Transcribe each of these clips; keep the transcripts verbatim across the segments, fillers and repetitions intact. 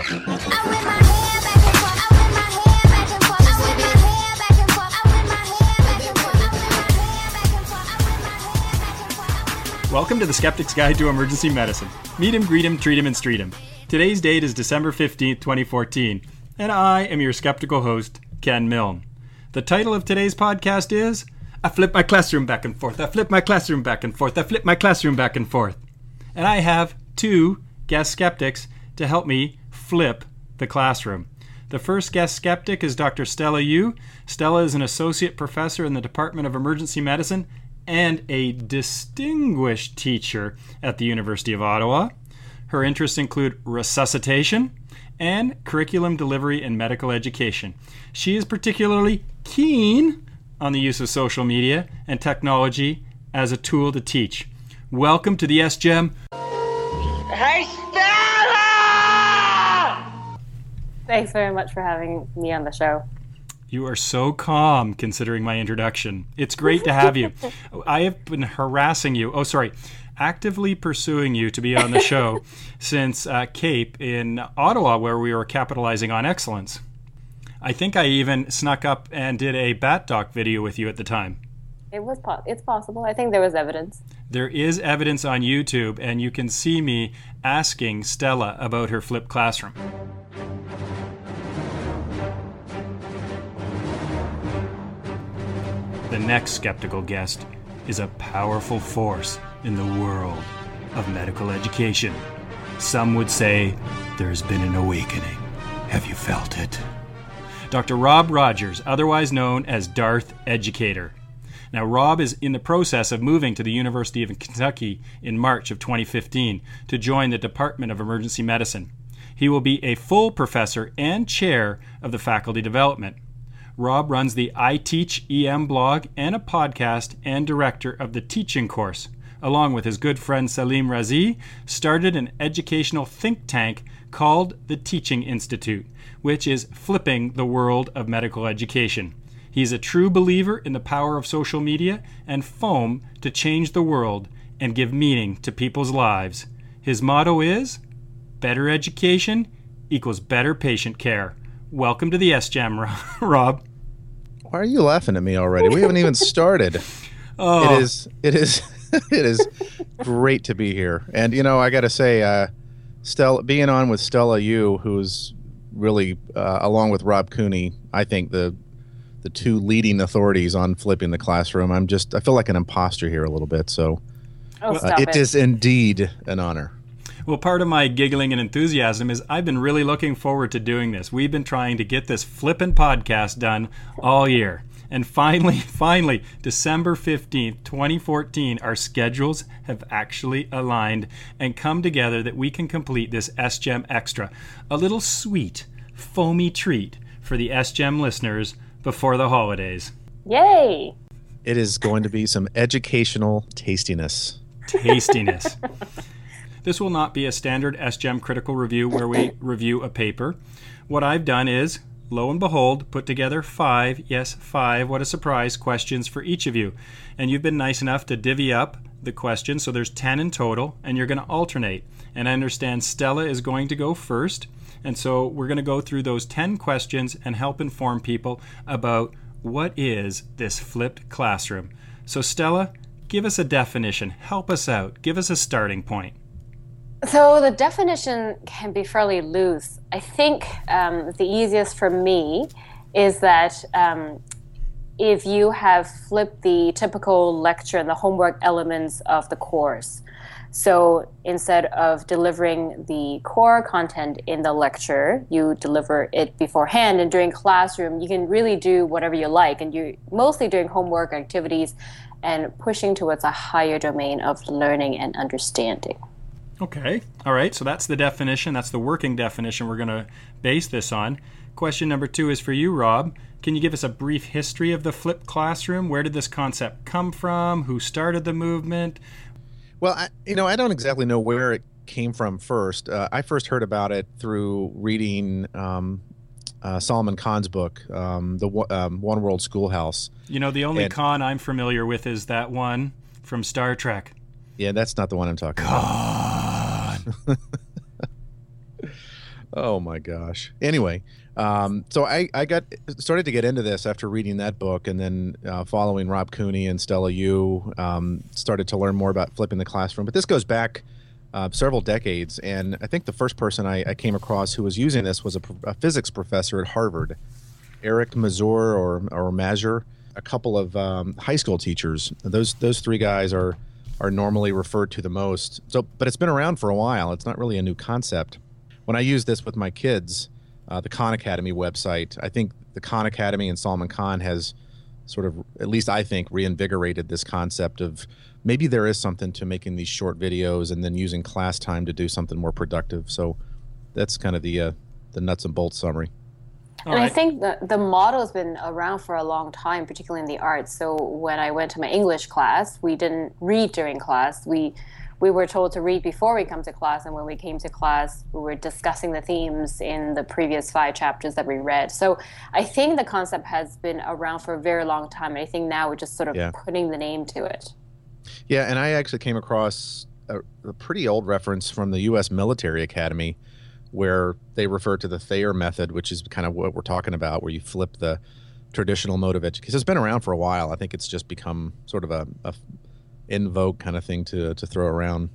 Welcome to the Skeptic's Guide to Emergency Medicine. Meet him, greet him, treat him, and street him. Today's date is December fifteenth, twenty fourteen, and I am your skeptical host, Ken Milne. The title of today's podcast is, I flip my classroom back and forth, I flip my classroom back and forth, I flip my classroom back and forth. And I have two guest skeptics to help me flip the classroom. The first guest skeptic is Doctor Stella Yu. Stella is an associate professor in the Department of Emergency Medicine and a distinguished teacher at the University of Ottawa. Her interests include resuscitation and curriculum delivery in medical education. She is particularly keen on the use of social media and technology as a tool to teach. Welcome to the S G E M. Hey, Stella! Thanks very much for having me on the show. You are so calm considering my introduction. It's great to have you. I have been harassing you. Oh, sorry. Actively pursuing you to be on the show since uh, CAPE in Ottawa, where we were capitalizing on excellence. I think I even snuck up and did a Bat Doc video with you at the time. It was po- it's possible. I think there was evidence. There is evidence on YouTube, and you can see me asking Stella about her flipped classroom. The next skeptical guest is a powerful force in the world of medical education. Some would say there's been an awakening. Have you felt it? Doctor Rob Rogers, otherwise known as Darth Educator. Now, Rob is in the process of moving to the University of Kentucky in March of twenty fifteen to join the Department of Emergency Medicine. He will be a full professor and chair of the faculty development. Rob runs the I Teach E M blog and a podcast and director of the teaching course. Along with his good friend Salim Razi, started an educational think tank called the Teaching Institute, which is flipping the world of medical education. He's a true believer in the power of social media and foam to change the world and give meaning to people's lives. His motto is, better education equals better patient care. Welcome to the S G E M, Rob. Why are you laughing at me already? We haven't even started. Oh. It is, it is, it is great to be here. And, you know, I got to say, uh, Stella, being on with Stella Yu, who's really, uh, along with Rob Cooney, I think the the two leading authorities on flipping the classroom. I'm just, I feel like an imposter here a little bit. So oh, uh, it, it is indeed an honor. Well, part of my giggling and enthusiasm is I've been really looking forward to doing this. We've been trying to get this flippin' podcast done all year. And finally, finally, December fifteenth, twenty fourteen, our schedules have actually aligned and come together that we can complete this S G E M Extra, a little sweet, foamy treat for the S G E M listeners before the holidays. Yay! It is going to be some educational tastiness. Tastiness. This will not be a standard S G E M critical review where we review a paper. What I've done is, lo and behold, put together five, yes, five, what a surprise, questions for each of you. And you've been nice enough to divvy up the questions, so there's ten in total, and you're going to alternate. And I understand Stella is going to go first, and so we're going to go through those ten questions and help inform people about what is this flipped classroom. So Stella, give us a definition. Help us out. Give us a starting point. So the definition can be fairly loose. I think um, the easiest for me is that um, if you have flipped the typical lecture and the homework elements of the course. So instead of delivering the core content in the lecture, you deliver it beforehand, and during classroom, you can really do whatever you like, and you're mostly doing homework activities and pushing towards a higher domain of learning and understanding. Okay. All right. So that's the definition. That's the working definition we're going to base this on. Question number two is for you, Rob. Can you give us a brief history of the flipped classroom? Where did this concept come from? Who started the movement? Well, I, you know, I don't exactly know where it came from first. Uh, I first heard about it through reading um, uh, Solomon Kahn's book, um, the um, One World Schoolhouse. You know, the only and, Kahn I'm familiar with is that one from Star Trek. Yeah, that's not the one I'm talking Kahn. about. Oh my gosh. Anyway, um, so I, I got started to get into this after reading that book, and then uh, following Rob Cooney and Stella Yu, um, started to learn more about flipping the classroom. But this goes back uh, several decades, and I think the first person I, I came across who was using this was a, a physics professor at Harvard, Eric Mazur or or Mazur, a couple of um, high school teachers. Those those three guys are are normally referred to the most. So, but it's been around for a while. It's not really a new concept. When I use this with my kids, uh, the Khan Academy website, I think the Khan Academy and Salman Khan has sort of, at least I think, reinvigorated this concept of maybe there is something to making these short videos and then using class time to do something more productive. So that's kind of the uh, the nuts and bolts summary. And right. I think the, the model has been around for a long time, particularly in the arts. So when I went to my English class, we didn't read during class. We we were told to read before we come to class, and when we came to class, we were discussing the themes in the previous five chapters that we read. So I think the concept has been around for a very long time, and I think now we're just sort of yeah. putting the name to it. Yeah, and I actually came across a, a pretty old reference from the U S Military Academy where they refer to the Thayer method, which is kind of what we're talking about, where you flip the traditional mode of education. It's been around for a while. I think it's just become sort of a, a in vogue kind of thing to to throw around.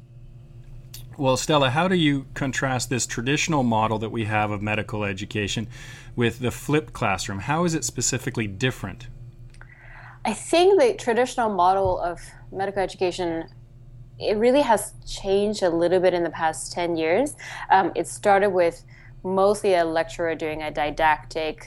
Well, Stella, how do you contrast this traditional model that we have of medical education with the flipped classroom? How is it specifically different? I think the traditional model of medical education, it really has changed a little bit in the past ten years. Um, it started with mostly a lecturer doing a didactic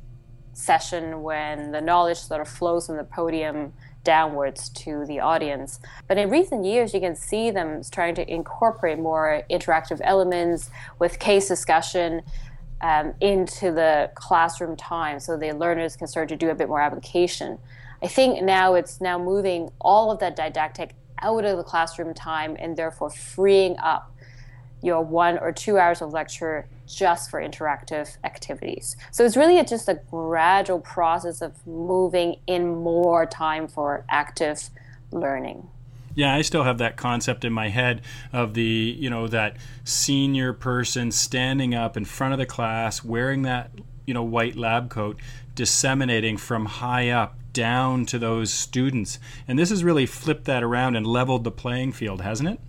session when the knowledge sort of flows from the podium downwards to the audience. But in recent years, you can see them trying to incorporate more interactive elements with case discussion um, into the classroom time so the learners can start to do a bit more application. I think now it's now moving all of that didactic out of the classroom time and therefore freeing up your one or two hours of lecture just for interactive activities. So it's really a, just a gradual process of moving in more time for active learning. Yeah, I still have that concept in my head of the, you know, that senior person standing up in front of the class, wearing that, you know, white lab coat, disseminating from high up down to those students. And this has really flipped that around and leveled the playing field, hasn't it?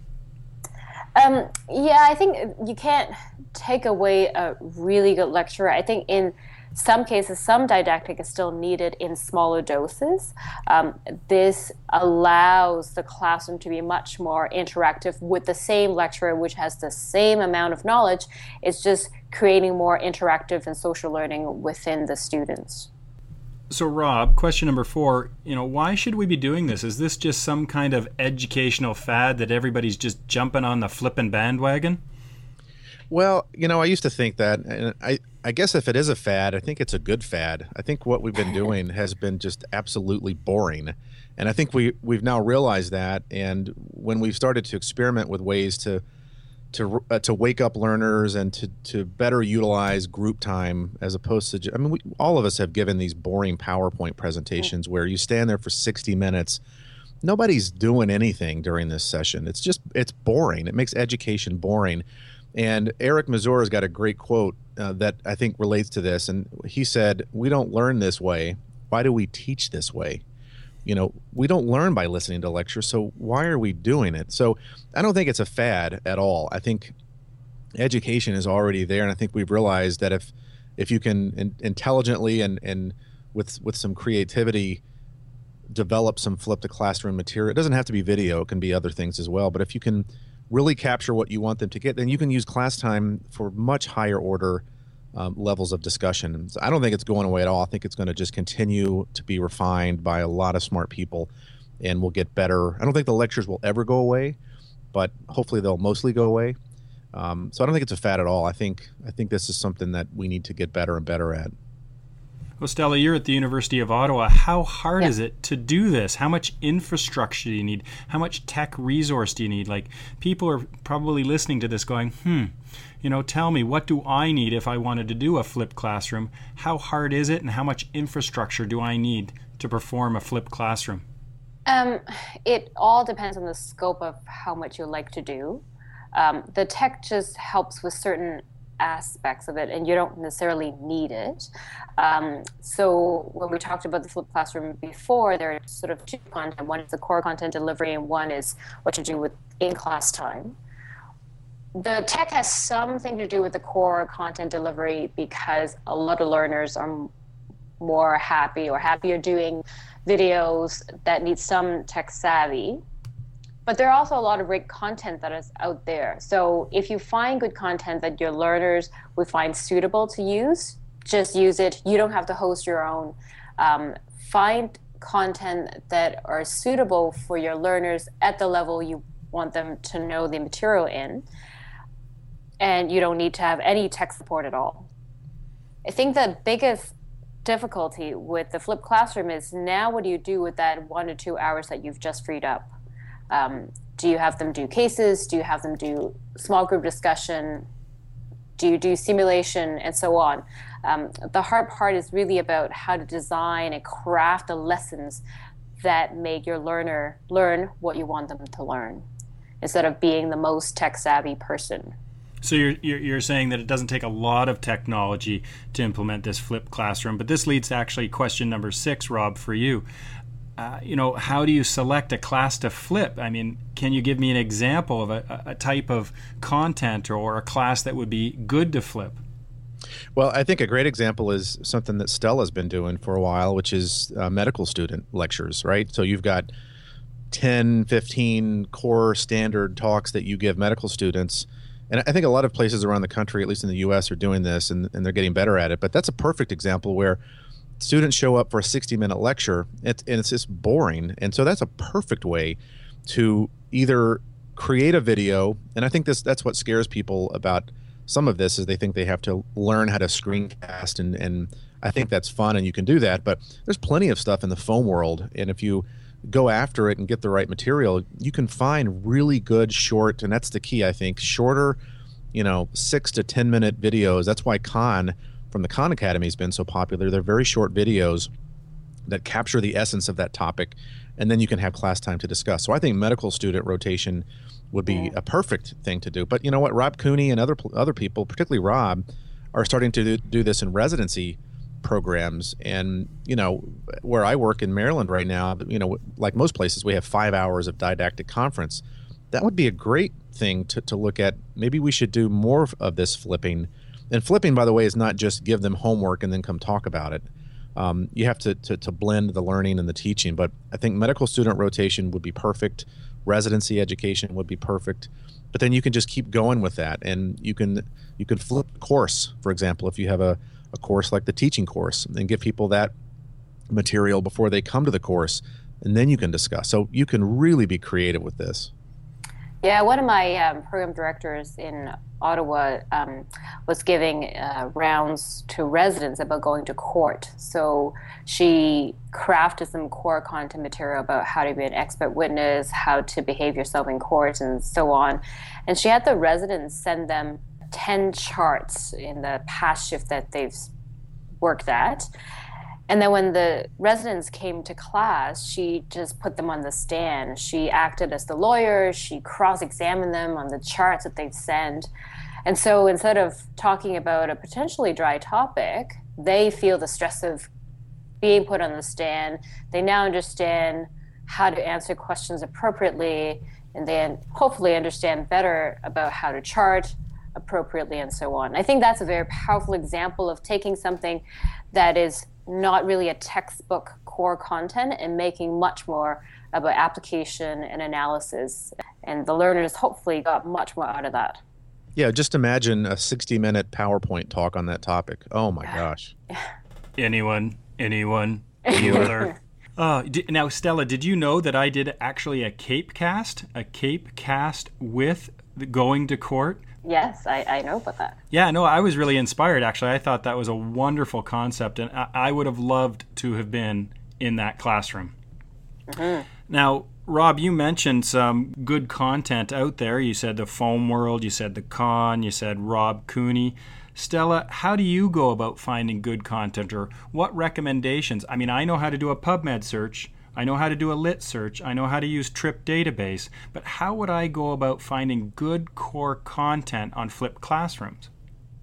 Um, yeah, I think you can't take away a really good lecturer. I think in some cases, some didactic is still needed in smaller doses. Um, this allows the classroom to be much more interactive with the same lecturer, which has the same amount of knowledge. It's just creating more interactive and social learning within the students. So, Rob, question number four, you know, why should we be doing this? Is this just some kind of educational fad that everybody's just jumping on the flippin' bandwagon? Well, you know, I used to think that, and I, I guess if it is a fad, I think it's a good fad. I think what we've been doing has been just absolutely boring. And I think we, we've now realized that, and when we've started to experiment with ways to to uh, to wake up learners and to, to better utilize group time as opposed to, I mean, we, all of us have given these boring PowerPoint presentations where you stand there for sixty minutes. Nobody's doing anything during this session. It's just, it's boring. It makes education boring. And Eric Mazur has got a great quote uh, that I think relates to this. And he said, "We don't learn this way. Why do we teach this way? You know, we don't learn by listening to lectures, so why are we doing it?" So I don't think it's a fad at all. I think education is already there, and I think we've realized that if if you can in, intelligently and, and with with some creativity develop some flip to classroom material, it doesn't have to be video, it can be other things as well, but if you can really capture what you want them to get, then you can use class time for much higher order Um, levels of discussion. So I don't think it's going away at all. I think it's going to just continue to be refined by a lot of smart people, and we'll get better. I don't think the lectures will ever go away, but hopefully they'll mostly go away. Um, so I don't think it's a fad at all. I think I think this is something that we need to get better and better at. Well, Stella, you're at the University of Ottawa. How hard yeah. is it to do this? How much infrastructure do you need? How much tech resource do you need? Like, people are probably listening to this going, hmm, you know, tell me, what do I need if I wanted to do a flipped classroom? How hard is it, and how much infrastructure do I need to perform a flipped classroom? Um, it all depends on the scope of how much you like to do. Um, the tech just helps with certain aspects of it, and you don't necessarily need it. Um, so when we talked about the flipped classroom before, there are sort of two content. One is the core content delivery, and one is what you do with in-class time. The tech has something to do with the core content delivery because a lot of learners are more happy or happier doing videos that need some tech savvy. But there are also a lot of great content that is out there. So if you find good content that your learners would find suitable to use, just use it. You don't have to host your own. Um, find content that are suitable for your learners at the level you want them to know the material in. And you don't need to have any tech support at all. I think the biggest difficulty with the flipped classroom is now what do you do with that one to two hours that you've just freed up? Um, do you have them do cases? Do you have them do small group discussion? Do you do simulation and so on? Um, the hard part is really about how to design and craft the lessons that make your learner learn what you want them to learn instead of being the most tech savvy person. So you're, you're you're saying that it doesn't take a lot of technology to implement this flipped classroom, but this leads to actually question number six, Rob, for you. Uh, you know, how do you select a class to flip? I mean, can you give me an example of a, a type of content or, or a class that would be good to flip? Well, I think a great example is something that Stella's been doing for a while, which is uh, medical student lectures, right? So you've got ten, fifteen core standard talks that you give medical students. And I think a lot of places around the country, at least in the U S, are doing this, and, and they're getting better at it. But that's a perfect example where students show up for a sixty-minute lecture, and it's just boring. And so that's a perfect way to either create a video, and I think this that's what scares people about some of this is they think they have to learn how to screencast, and, and I think that's fun, and you can do that. But there's plenty of stuff in the foam world, and if you go after it and get the right material, you can find really good short, and that's the key, I think, shorter, you know, six to ten minute videos. That's why Khan from the Khan Academy has been so popular. They're very short videos that capture the essence of that topic, and then you can have class time to discuss. So I think medical student rotation would be yeah. a perfect thing to do. But you know what, Rob Cooney and other other people, particularly Rob, are starting to do, do this in residency programs. And you know, where I work in Maryland right now, you know, like most places, we have five hours of didactic conference. That would be a great thing to, to look at. Maybe we should do more of this flipping. And flipping, by the way, is not just give them homework and then come talk about it. Um, you have to, to, to blend the learning and the teaching. But I think medical student rotation would be perfect. Residency education would be perfect. But then you can just keep going with that. And you can you can flip the course, for example, if you have a, a course like the teaching course, and give people that material before they come to the course. And then you can discuss. So you can really be creative with this. Yeah, one of my um, program directors in Ottawa um, was giving uh, rounds to residents about going to court. So she crafted some core content material about how to be an expert witness, how to behave yourself in court, and so on. And she had the residents send them ten charts in the past shift that they've worked at. And then when the residents came to class, she just put them on the stand. She acted as the lawyer. She cross-examined them on the charts that they'd sent. And so instead of talking about a potentially dry topic, they feel the stress of being put on the stand. They now understand how to answer questions appropriately, and then hopefully understand better about how to chart appropriately and so on. I think that's a very powerful example of taking something that is not really a textbook core content and making much more about application and analysis. And the learners hopefully got much more out of that. Yeah, just imagine a sixty minute PowerPoint talk on that topic. Oh my gosh. Anyone, anyone, Bueller. Uh, now, Stella, did you know that I did actually a Cape cast, a Cape cast with the going to court? Yes, I, I know about that. Yeah, no, I was really inspired, actually. I thought that was a wonderful concept, and I, I would have loved to have been in that classroom. Mm-hmm. Now, Rob, you mentioned some good content out there. You said the Foam World, you said the Khan, you said Rob Cooney. Stella, how do you go about finding good content, or what recommendations? I mean, I know how to do a PubMed search. I know how to do a lit search. I know how to use Trip Database. But how would I go about finding good core content on flipped classrooms?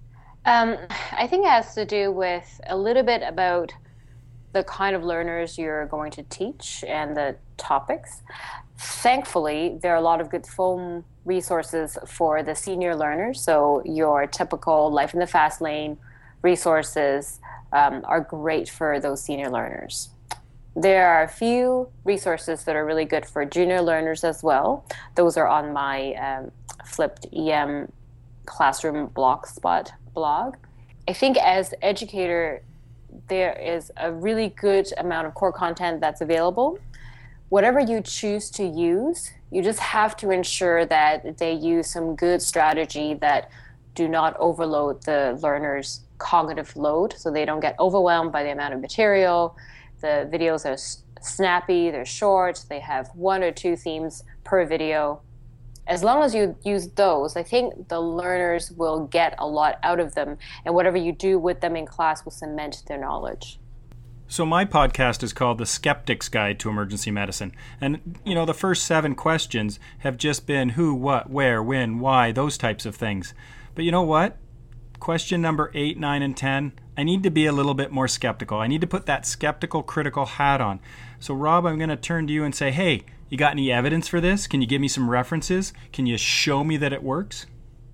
Um, I think it has to do with a little bit about the kind of learners you're going to teach and the topics. Thankfully, there are a lot of good phone resources for the senior learners. So your typical Life in the Fast Lane resources um, are great for those senior learners. There are a few resources that are really good for junior learners as well. Those are on my um, Flipped E M Classroom Blogspot blog. I think as educator, there is a really good amount of core content that's available. Whatever you choose to use, you just have to ensure that they use some good strategy that do not overload the learner's cognitive load, so they don't get overwhelmed by the amount of material. The videos are snappy, they're short, they have one or two themes per video. As long as you use those, I think the learners will get a lot out of them, and whatever you do with them in class will cement their knowledge. So my podcast is called The Skeptic's Guide to Emergency Medicine. And, you know, the first seven questions have just been who, what, where, when, why, those types of things. But you know what? Question number eight, nine, and ten, I need to be a little bit more skeptical. I need to put that skeptical, critical hat on. So, Rob, I'm going to turn to you and say, hey, you got any evidence for this? Can you give me some references? Can you show me that it works?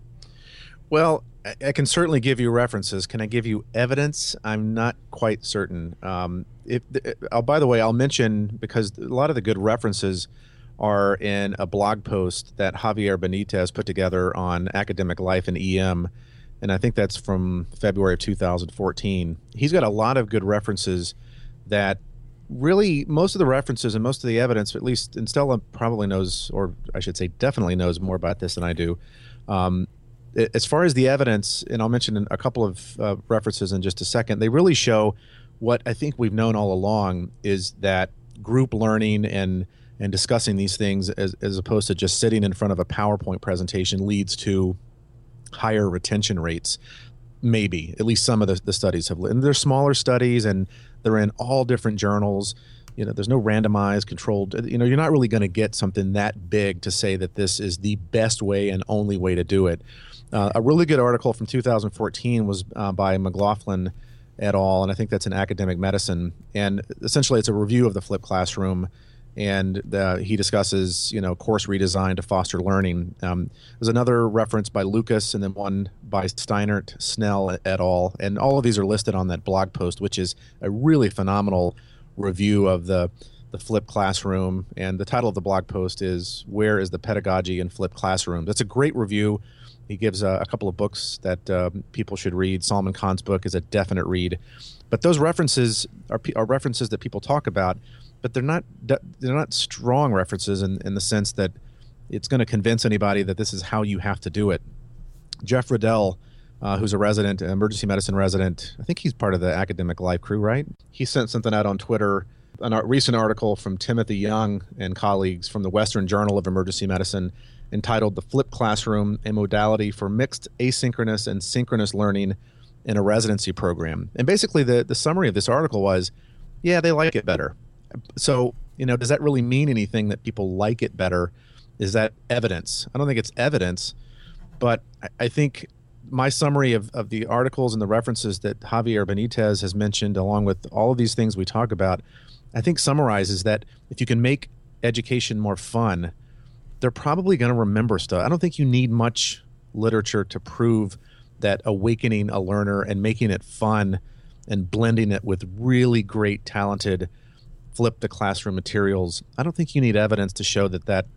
Well, I can certainly give you references. Can I give you evidence? I'm not quite certain. Um, if, oh, by the way, I'll mention, because a lot of the good references are in a blog post that Javier Benitez put together on academic life and E M, and I think that's from February of two thousand fourteen. He's got a lot of good references that really, most of the references and most of the evidence, at least, and Stella probably knows, or I should say definitely knows more about this than I do. Um, as far as the evidence, and I'll mention a couple of uh, references in just a second, they really show what I think we've known all along, is that group learning and and discussing these things as, as opposed to just sitting in front of a PowerPoint presentation leads to higher retention rates. Maybe, at least some of the, the studies have, and they're smaller studies and they're in all different journals. You know, there's no randomized controlled, you know, you're not really going to get something that big to say that this is the best way and only way to do it. Uh, a really good article from two thousand fourteen was uh, by McLaughlin et al., and I think that's in Academic Medicine. And essentially, it's a review of the flipped classroom, and the, he discusses, you know, course redesign to foster learning. Um, there's another reference by Lucas, and then one by Steinert, Snell et al., and all of these are listed on that blog post, which is a really phenomenal review of the the flipped classroom. And the title of the blog post is "Where is the Pedagogy in Flipped Classrooms?" That's a great review. He gives a, a couple of books that uh, people should read. Salman Khan's book is a definite read. But those references are, are references that people talk about, but they're not they're not strong references in, in the sense that it's going to convince anybody that this is how you have to do it. Jeff Riddell, uh, who's a resident, an emergency medicine resident, I think he's part of the Academic Life crew, right? He sent something out on Twitter, a recent article from Timothy Young and colleagues from the Western Journal of Emergency Medicine entitled "The Flipped Classroom, a Modality for Mixed Asynchronous and Synchronous Learning in a Residency Program." And basically the, the summary of this article was, yeah, they like it better. So, you know, does that really mean anything that people like it better? Is that evidence? I don't think it's evidence, but I, I think my summary of, of the articles and the references that Javier Benitez has mentioned, along with all of these things we talk about, I think summarizes that if you can make education more fun, they're probably going to remember stuff. I don't think you need much literature to prove that awakening a learner and making it fun and blending it with really great, talented, flip the classroom materials, I don't think you need evidence to show that that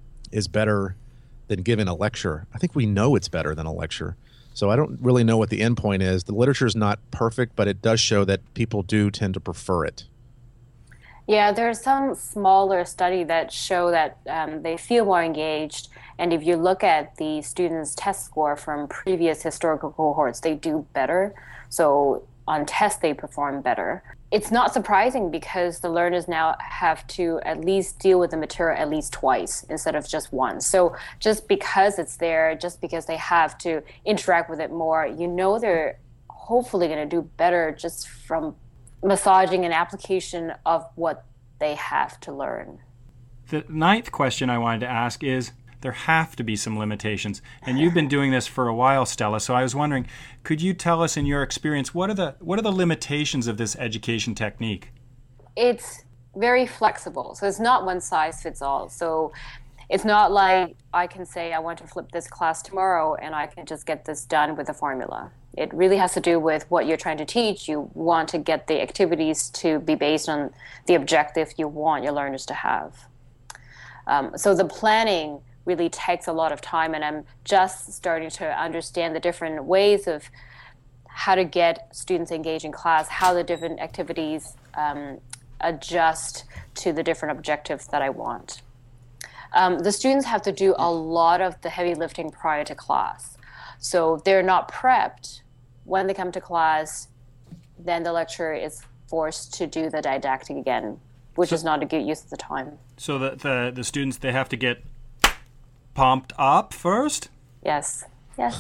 is better than giving a lecture. I think we know it's better than a lecture. So I don't really know what the end point is. The literature is not perfect, but it does show that people do tend to prefer it. Yeah, there's some smaller study that show that um, they feel more engaged. And if you look at the students' test score from previous historical cohorts, they do better. So on tests, they perform better. It's not surprising because the learners now have to at least deal with the material at least twice instead of just once. So just because it's there, just because they have to interact with it more, you know they're hopefully going to do better just from massaging an application of what they have to learn. The ninth question I wanted to ask is, there have to be some limitations. And you've been doing this for a while, Stella, so I was wondering, could you tell us in your experience, what are the what are the limitations of this education technique? It's very flexible, so it's not one size fits all. So it's not like I can say I want to flip this class tomorrow and I can just get this done with a formula. It really has to do with what you're trying to teach. You want to get the activities to be based on the objective you want your learners to have. Um, so the planning really takes a lot of time, and I'm just starting to understand the different ways of how to get students engaged in class, how the different activities um, adjust to the different objectives that I want. Um, the students have to do a lot of the heavy lifting prior to class. So they're not prepped. When they come to class, then the lecturer is forced to do the didactic again, which so, is not a good use of the time. So the, the, the students, they have to get pumped up first? Yes, yes.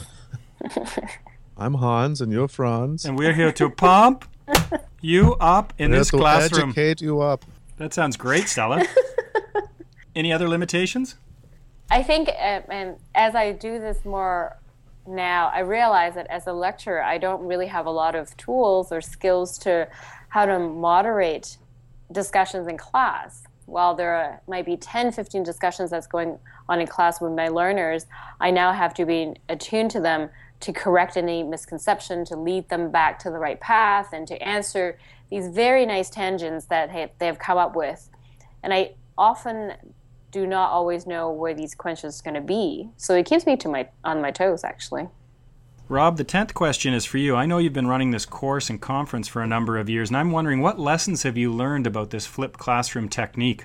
I'm Hans and you're Franz. And we're here to pump you up in we're this to classroom. Educate you up. That sounds great, Stella. Any other limitations? I think, uh, and as I do this more now, I realize that as a lecturer, I don't really have a lot of tools or skills to how to moderate discussions in class. While there are, might be ten, fifteen discussions that's going on in class with my learners, I now have to be attuned to them to correct any misconception, to lead them back to the right path, and to answer these very nice tangents that they have come up with. And I often do not always know where these questions are going to be. So it keeps me to my on my toes, actually. Rob, the tenth question is for you. I know you've been running this course and conference for a number of years, and I'm wondering, what lessons have you learned about this flipped classroom technique?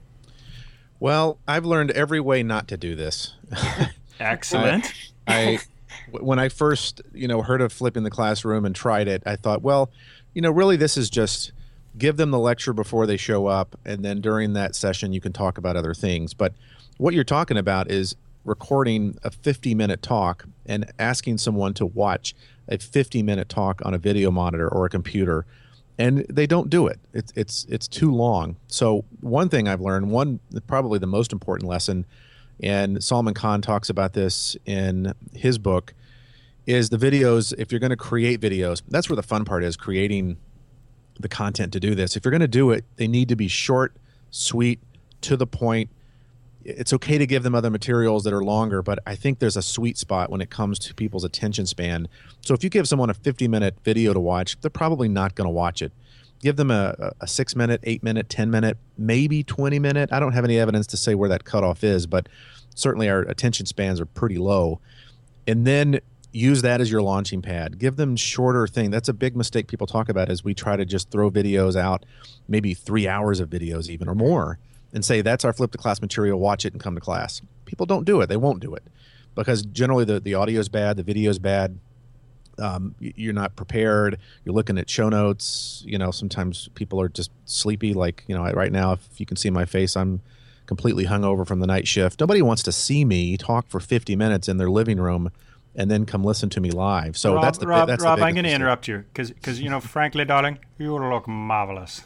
Well, I've learned every way not to do this. Excellent. I, I, when I first, you know, heard of flipping the classroom and tried it, I thought, well, you know, really this is just give them the lecture before they show up, and then during that session you can talk about other things. But what you're talking about is recording a fifty minute talk and asking someone to watch a fifty minute talk on a video monitor or a computer, and they don't do it. It's it's it's too long. So one thing I've learned, one probably the most important lesson, and Salman Khan talks about this in his book, is the videos. If you're going to create videos, that's where the fun part is, creating the content to do this. If you're going to do it, they need to be short, sweet, to the point. It's okay to give them other materials that are longer, but I think there's a sweet spot when it comes to people's attention span. So if you give someone a fifty minute video to watch, they're probably not going to watch it. Give them a, a six minute, eight minute, ten minute, maybe twenty minute. I don't have any evidence to say where that cutoff is, but certainly our attention spans are pretty low. And then use that as your launching pad. Give them shorter thing. That's a big mistake people talk about, is we try to just throw videos out, maybe three hours of videos even or more, and say that's our flip to class material, watch it and come to class. People don't do it. They won't do it because generally the, the audio is bad, the video is bad. Um, you're not prepared. You're looking at show notes. You know, sometimes people are just sleepy. Like, you know, right now, if you can see my face, I'm completely hungover from the night shift. Nobody wants to see me talk for fifty minutes in their living room and then come listen to me live. So Rob, that's the Rob, that's Rob, the I'm going to mistake. interrupt you because, because you know, frankly, darling, you look marvelous.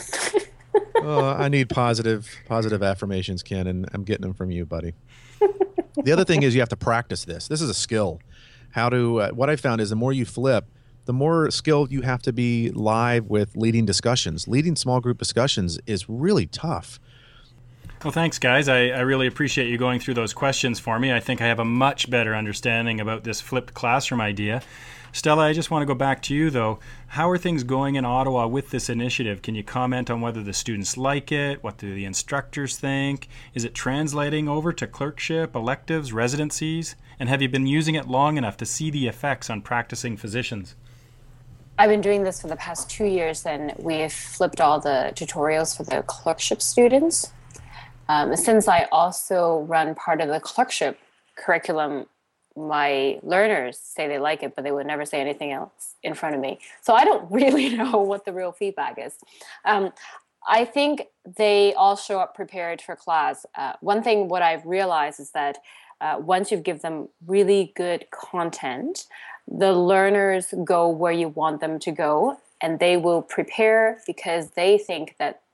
Oh, I need positive positive affirmations, Ken, and I'm getting them from you, buddy. The other thing is you have to practice this. This is a skill. How to uh, what I found is the more you flip, the more skilled you have to be live with leading discussions. Leading small group discussions is really tough. Well, thanks, guys. I, I really appreciate you going through those questions for me. I think I have a much better understanding about this flipped classroom idea. Stella, I just want to go back to you, though. How are things going in Ottawa with this initiative? Can you comment on whether the students like it? What do the instructors think? Is it translating over to clerkship, electives, residencies? And have you been using it long enough to see the effects on practicing physicians? I've been doing this for the past two years, and we've flipped all the tutorials for the clerkship students. Um, since I also run part of the clerkship curriculum, my learners say they like it, but they would never say anything else in front of me. So I don't really know what the real feedback is. Um, I think they all show up prepared for class. Uh, one thing what I've realized is that uh, once you give them really good content, the learners go where you want them to go, and they will prepare because they think that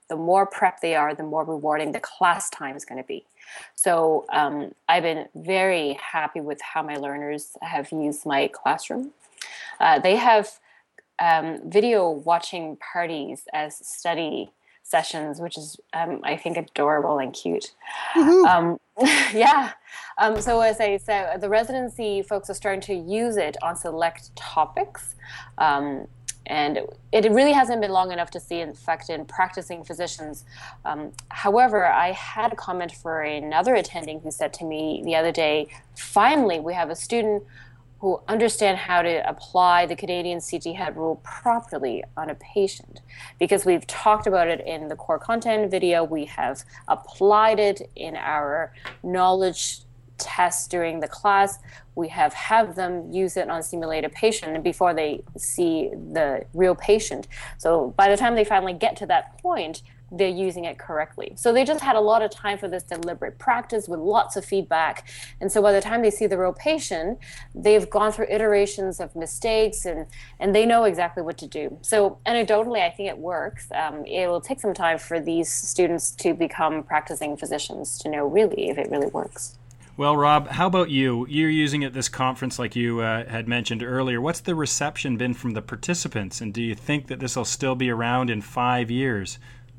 the more prep they are, the more rewarding the class time is going to be. So um, I've been very happy with how my learners have used my classroom. Uh, they have um, video watching parties as study sessions, which is, um, I think, adorable and cute. Um, yeah. Um, so as I said, the residency folks are starting to use it on select topics. Um, and it really hasn't been long enough to see in fact in practicing physicians. Um, however, I had a comment for another attending who said to me the other day, finally, we have a student who understand how to apply the Canadian C T Head rule properly on a patient. Because we've talked about it in the core content video, we have applied it in our knowledge tests during the class, we have have them use it on a simulated patient before they see the real patient. So by the time they finally get to that point, they're using it correctly. So they just had a lot of time for this deliberate practice with lots of feedback. And so by the time they see the real patient, they've gone through iterations of mistakes and, and they know exactly what to do. So anecdotally, I think it works. Um, it will take some time for these students to become practicing physicians to know really if it really works. Well, Rob, how about you? You're using it at this conference like you uh, had mentioned earlier. What's the reception been from the participants? And do you think that this will still be around in five years?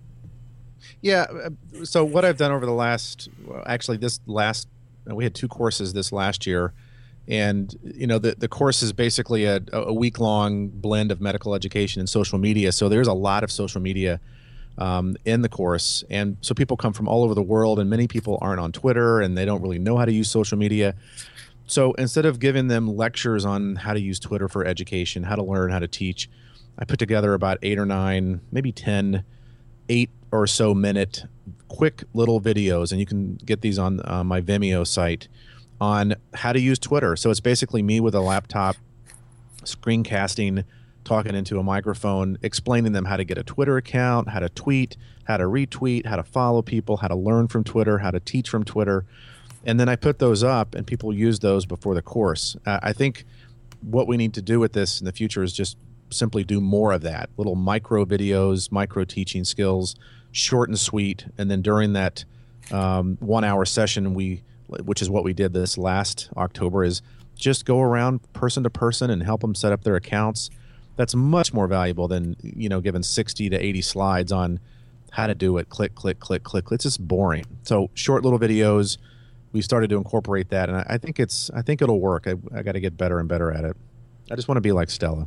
Yeah, so what I've done over the last, well, actually this last, we had two courses this last year, and you know the, the course is basically a, a week-long blend of medical education and social media, so there's a lot of social media um, in the course, and so people come from all over the world, and many people aren't on Twitter, and they don't really know how to use social media. So instead of giving them lectures on how to use Twitter for education, how to learn, how to teach, I put together about eight or nine, maybe ten, eight or so minute quick little videos, and you can get these on uh, my Vimeo site on how to use Twitter. So it's basically me with a laptop screencasting, talking into a microphone, explaining them how to get a Twitter account, how to tweet, how to retweet, how to follow people, how to learn from Twitter, how to teach from Twitter. And then I put those up and people use those before the course. Uh, I think what we need to do with this in the future is just simply do more of that, little micro videos, micro teaching skills, short and sweet. And then during that um, one hour session, we, which is what we did this last October, is just go around person to person and help them set up their accounts. That's much more valuable than, you know, giving sixty to eighty slides on how to do it. Click, click, click, click. It's just boring. So short little videos, we started to incorporate that. And I, I think it's, I think it'll work. I, I got to get better and better at it. I just want to be like Stella.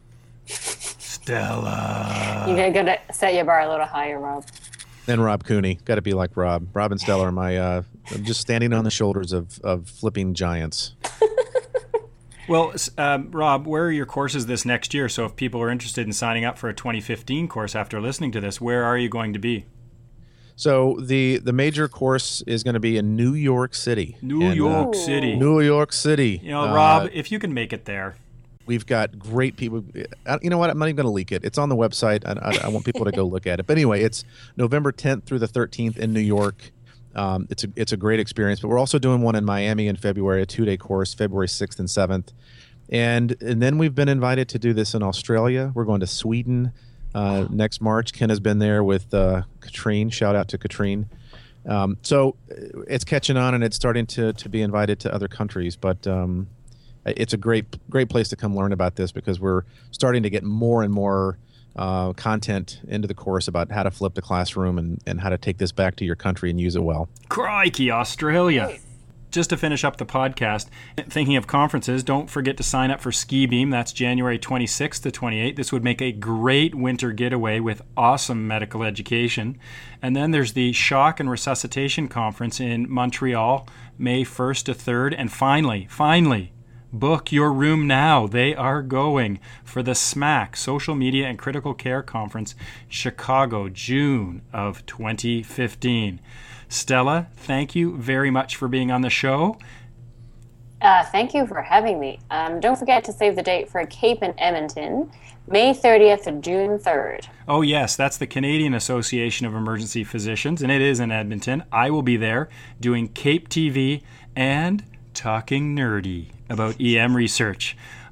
Stella. You got to set your bar a little higher, Rob. And Rob Cooney. Got to be like Rob. Rob and Stella are my, uh, I'm just standing on the shoulders of, of flipping giants. Well, um, Rob, where are your courses this next year? So if people are interested in signing up for a twenty fifteen course after listening to this, where are you going to be? So the, the major course is going to be in New York City. New and, York uh, City. New York City. You know, uh, Rob, if you can make it there. We've got great people. You know what? I'm not even going to leak it. It's on the website. I, I, I want people to go look at it. But anyway, it's November tenth through the thirteenth in New York. Um, it's a it's a great experience. But we're also doing one in Miami in February, a two-day course, February sixth and seventh. And and then we've been invited to do this in Australia. We're going to Sweden uh, next March. Ken has been there with uh, Katrine. Shout out to Katrine. Um, so it's catching on, and it's starting to to be invited to other countries. But um, it's a great great place to come learn about this, because we're starting to get more and more uh, content into the course about how to flip the classroom and, and how to take this back to your country and use it well. Crikey, Australia. Just to finish up the podcast, thinking of conferences, don't forget to sign up for Ski Beam. That's January twenty-sixth to twenty-eighth. This would make a great winter getaway with awesome medical education. And then there's the Shock and Resuscitation Conference in Montreal, May first to third. And finally, finally, book your room now. They are going for the SMAC, Social Media and Critical Care Conference, Chicago, June of twenty fifteen. Stella, thank you very much for being on the show. Uh, thank you for having me. Um, don't forget to save the date for Cape and Edmonton, May thirtieth to June third. Oh, yes, that's the Canadian Association of Emergency Physicians, and it is in Edmonton. I will be there doing Cape T V and talking nerdy about E M research.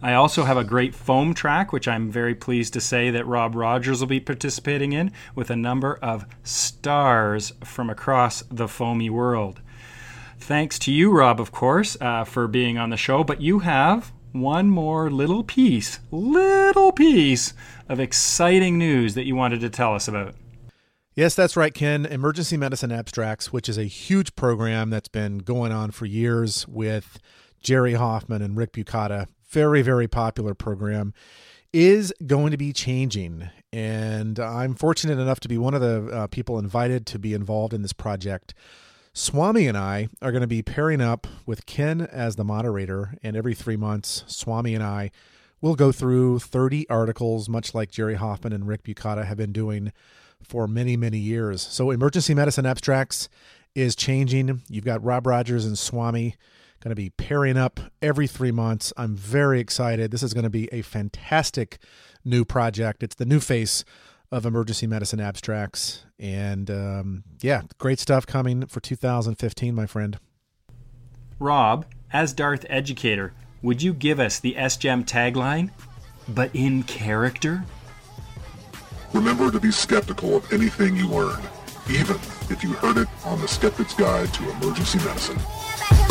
I also have a great foam track, which I'm very pleased to say that Rob Rogers will be participating in, with a number of stars from across the foamy world. Thanks to you, Rob, of course, uh, for being on the show, but you have one more little piece, little piece of exciting news that you wanted to tell us about. Yes, that's right, Ken. Emergency Medicine Abstracts, which is a huge program that's been going on for years with Jerry Hoffman and Rick Bucata, very, very popular program, is going to be changing. And I'm fortunate enough to be one of the uh, people invited to be involved in this project. Swami and I are going to be pairing up with Ken as the moderator, and every three months, Swami and I will go through thirty articles, much like Jerry Hoffman and Rick Bucata have been doing for many, many years. So Emergency Medicine Abstracts is changing. You've got Rob Rogers and Swami going to be pairing up every three months. I'm very excited. This is going to be a fantastic new project. It's the new face of Emergency Medicine Abstracts. And um, yeah, great stuff coming for two thousand fifteen, my friend. Rob, as Darth Educator, would you give us the S G E M tagline, but in character? Remember to be skeptical of anything you learn, even if you heard it on the Skeptic's Guide to Emergency Medicine.